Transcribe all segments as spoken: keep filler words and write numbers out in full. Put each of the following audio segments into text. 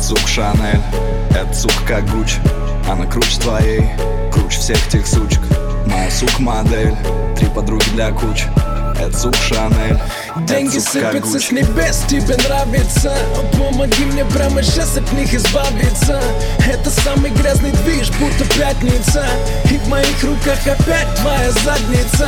сук Шанель, это сука как Гуччи. Она круче твоей, круче всех тех сучек. Моя сука модель, три подруги для кучи. Это сука Шанель. Деньги сыпятся с небес, тебе нравится? Помоги мне прямо сейчас от них избавиться. Это самый грязный движ, будто пятница. И в моих руках опять твоя задница.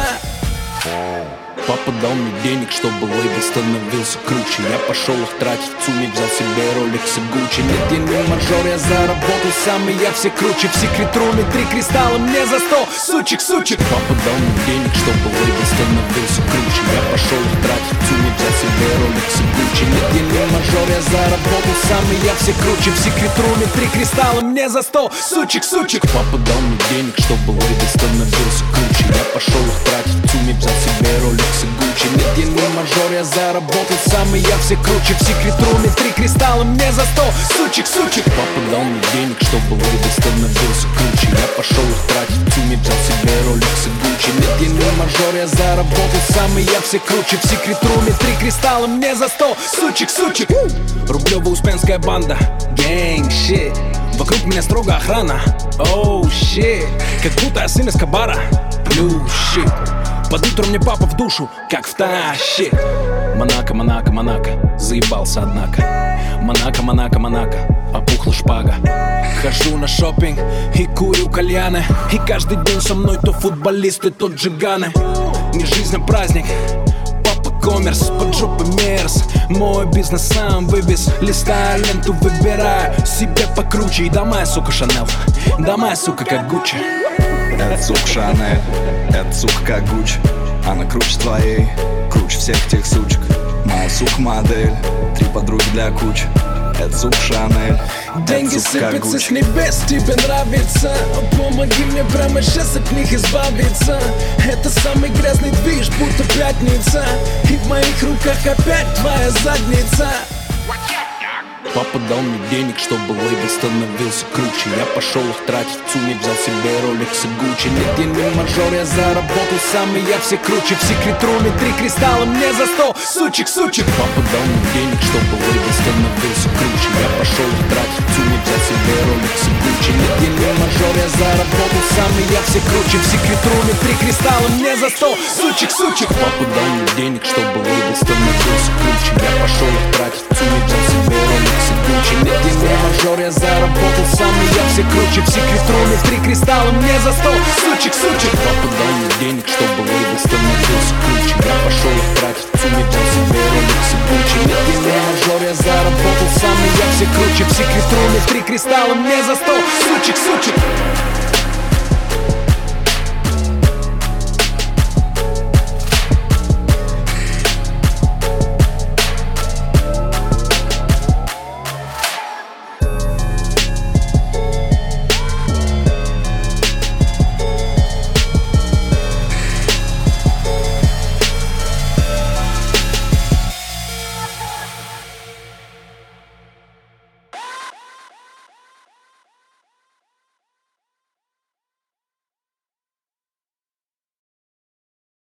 Папа дал мне денег, чтобы лейбл становился круче. Я пошел их тратить в ЦУМе, взял себе Rolex и Gucci. Нет, я не мажор, я заработал сам, и я все круче. В секрет-руме три кристалла мне за сто, сучек, сучек. Папа дал мне денег, чтобы лейбл становился круче. Я пошел их тратить в ЦУМе, взял себе Rolex и Gucci. Нет, я не мажор, я заработал сам, и я все круче. В секрет-руме три кристалла мне за сто, сучек, сучек. Папа дал мне денег, чтобы лейбл становился круче. Я пошел их тратить в ЦУМе, взял себе Rolex и Gucci. Нет, я не мажор, я заработал сам, и я все круче. В секрет-руме три кристалла мне за сто, сучек, сучек. Папа дал мне денег, чтобы лейбл становился круче. Я пошел их тратить в ЦУМе, взял себе Rolex и Gucci. Нет, я не мажор, я заработал сам, и я все круче. В секрет-руме три кристалла мне за сто, сучек, сучек. Рублево-Успенская банда, гэнг, щит. Вокруг меня строго охрана, оу, oh, щит. Как будто я сын Эскобара, плюс щит. Под утро мне папа в душу, как втащит. Монако, Монако, Монако, заебался однако. Монако, Монако, Монако, опухла шпага. Хожу на шопинг и курю кальяны. И каждый день со мной то футболисты, то джиганы. Не жизнь, а праздник, папа коммерс, под жопой мерз. Мой бизнес сам вывез, листаю ленту, выбираю себе покруче. И да моя сука Шанель, да моя сука как Гуччи. Это сука Шанель, это сука как Гуччи. Она круче твоей, круче всех тех сучек. Моя сука модель, три подруги для кучи. Это сука Шанель. Деньги сыпятся с небес, тебе нравится? Помоги мне прямо сейчас от них избавиться. Это самый грязный движ, будто пятница. И в моих руках опять твоя задница. Папа дал мне денег, чтобы лейбл становился круче. Я пошел их тратить в ЦУМе, взял себе Rolex и Gucci. Нет, я не мажор, я заработал сам, и я все круче. В секрет-руме три кристалла мне за сто, сучек, сучек. Папа дал мне денег, чтобы лейбл становился круче. Я пошел их тратить в ЦУМе, взял себе Rolex и Gucci. Нет, я не мажор, я заработал сам, и я все круче. В секрет-руме три кристалла мне за сто, сучек, сучек. Папа дал мне денег, чтобы лейбл становился круче. Я пошел их тратить в ЦУМе, взял себе Rolex. Нет, я не мажор, я заработал сам, и я все круче. В секрет-руме три кристалла мне за сто, сучек, сучек. Папа дал мне денег, чтобы лейбл становился круче. Я пошел их тратить в ЦУМе, взял себе Rolex и Gucci. Нет, я не мажор, я заработал сам, и я все круче. В секрет-руме три кристалла мне за сто, сучек, сучек.